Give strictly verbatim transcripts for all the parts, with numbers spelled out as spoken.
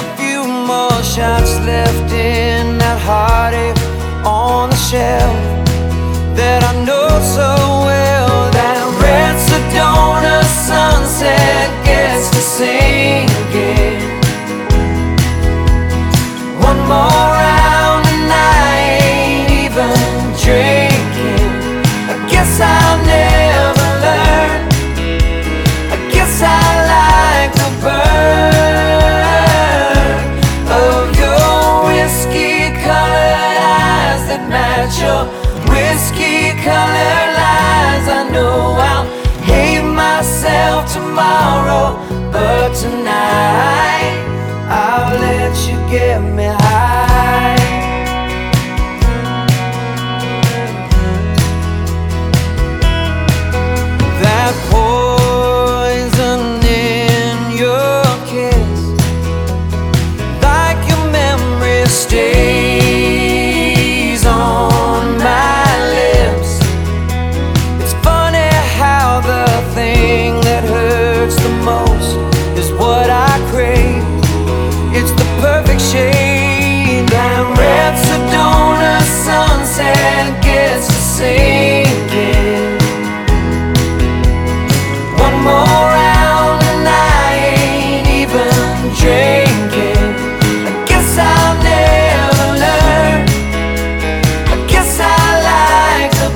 few more shots left in that heartache on the shelf that I know so well. That red Sedona sunset gets to sinking. One more round and I ain't even drinking. I guess I'll never learn. I guess I like the burn of your whiskey-colored eyes that match your whiskey-colored lies. I know I'll hate myself tomorrow, but tonight I'll let you get me high. That poison in your kiss, like your memory stays on my lips. It's funny how the thing that hurts the most is what I crave. It's the perfect shade. That red Sedona sunset gets to sinking. One more round and I ain't even drinking. I guess I'll never learn. I guess I like the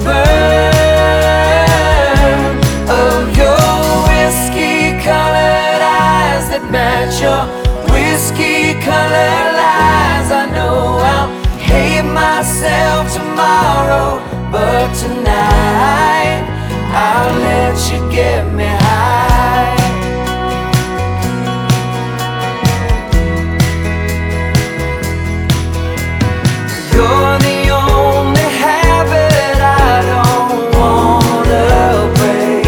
burn of your whiskey-colored eyes that match your whiskey-colored lies. I know I'll hate myself tomorrow, but tonight I'll let you get me high. You're the only habit I don't wanna break.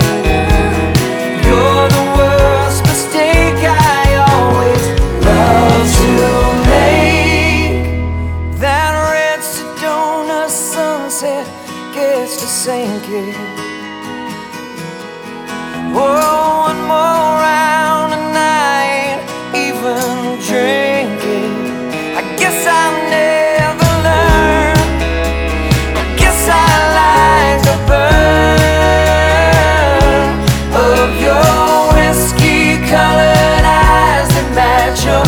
You're the worst mistake I always love to make. That red Sedona sunset gets to sinking. Oh, one more round and I ain't even drinking. I guess I'll never learn. I guess I like the burn of your whiskey-colored eyes that match your